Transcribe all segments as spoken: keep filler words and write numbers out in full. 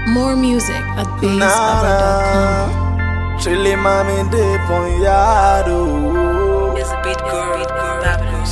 More music at bass baba dot com. Chile mami de ponhado. It's a beat girl, beat girl, fabulous.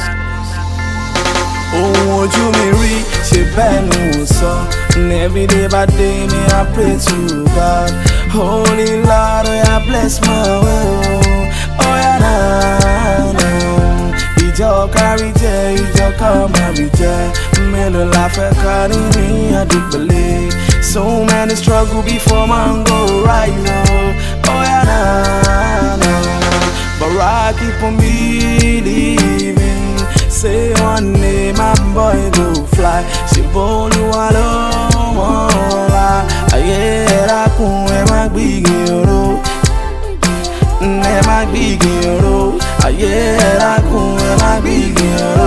Ohun ojú mi rí ṣe bẹ́ẹ̀ ni mo sọ. And every day by day me I pray to God. Holy Lord, oh yeah, bless my will. Oh yeah, nah, nah. Ìjọ kárí jẹ, ìjọ ká má rí jẹ. Mélòó la fẹ́ kárí ní àdìpẹ̀lẹ̀. So many struggle before man go right, oh, oh yeah, nah, nah. But I keep on believing. Say one day my boy go fly. She bolu alone, aye ra kun e ma gbigi oro, e ma gbigi oro, aye ra kun e ma gbigi oro,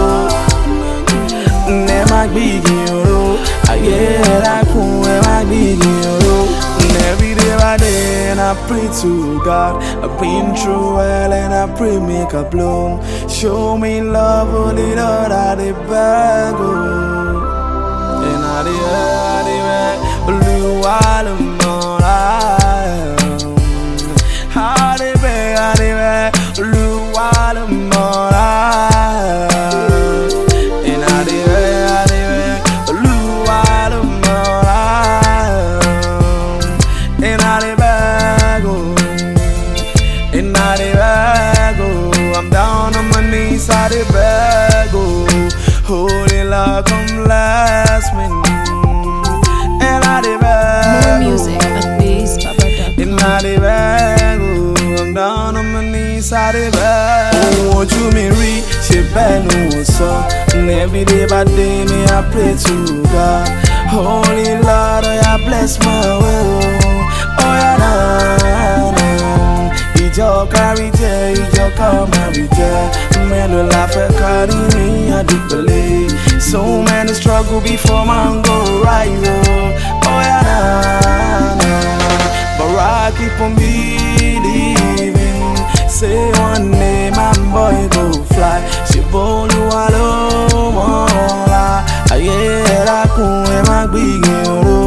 e ma gbigi oro, aye ra kun e ma gbigi oro. And every day by day and I pray to God. I've been through hell and I pray make a bloom. Show me love, only Lord, I dey beg, oh. And I dey beg, I dey beg, Olúwa ló mọ̀ láyọ̀. I dey beg, I dey beg, Olúwa ló mọ̀ láyọ̀. And I dey beg, I dey beg, Olúwa ló mọ̀ láyọ̀. And I dey beg, oh. And I dey beg, oh. I'm down on my knees, I dey beg, oh. Holy Lord, come bless me. And I dey beg, More music at bass baba dot com. and I dey beg, oh. I'm down on my knees, I dey beg. Ohun ojú mi rí ṣe bẹ́ẹ̀ ni mo sọ. And every day by day me I pray to God. Holy Lord, oh yeah, bless my will. Oh yeah, nah, nah. Ìjọ kárí jẹ, ìjọ ká má rí jẹ. Mélòó la fẹ́ kárí ní àdìpẹ̀lẹ̀. So many struggle before man go right, oh. Oh yeah, nah, nah. But I keep on believing. Say one day my boy go fly. Ṣé bolu alone, aye ra kun e ma gbigi oro,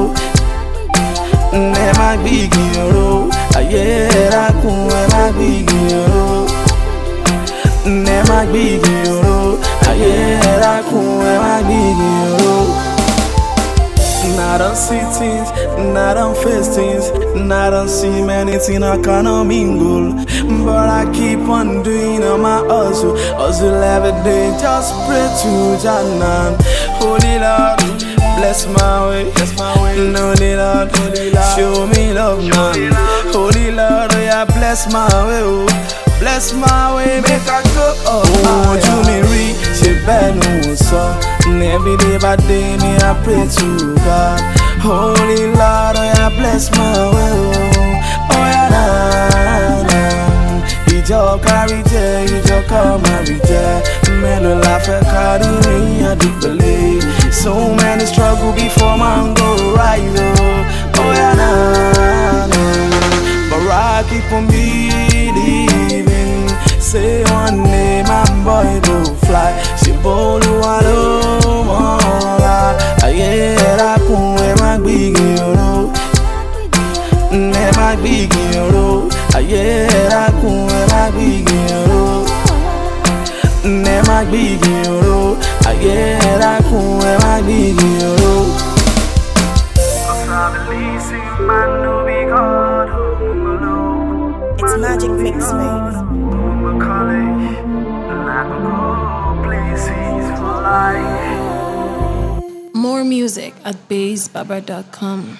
e ma gbigi oro, aye ra kun e ma gbigi oro, e ma gbigi oro, aye ra kun e ma gbigi oro. I don't see things, I don't face things, I don't see many things I cannot mingle. But I keep on doing all my hustle, hustle every day, just pray to Janan. Holy Lord, bless my way, bless my way. Holy Lord, Holy Lord, show me love, man. Holy Lord, oh yeah, bless my way, oh. Bless my way, make I go up. Oh, ojú mi rí ṣe bẹ́ẹ̀ ni mo sọ. And every day by day me I pray to God. Holy Lord, oh yeah, bless my way, oh. Oh yeah, nah, nah. Ìjọ kárí jẹ, ìjọ ká má rí jẹ. Mélòó la fẹ́ kárí ní àdìpẹ̀lẹ̀. So many struggle before man go right, oh. Oh yeah, nah, nah. But I keep on believing. Say one day my boy go fly. Ṣé bolu alone, aye ra kun e ma gbigi oro, e ma gbigi oro, aye ra kun e ma gbigi oro, e ma gbigi oro, aye ra kun e ma gbigi oro. It's Magic Mix, baby. More music at bass baba dot com.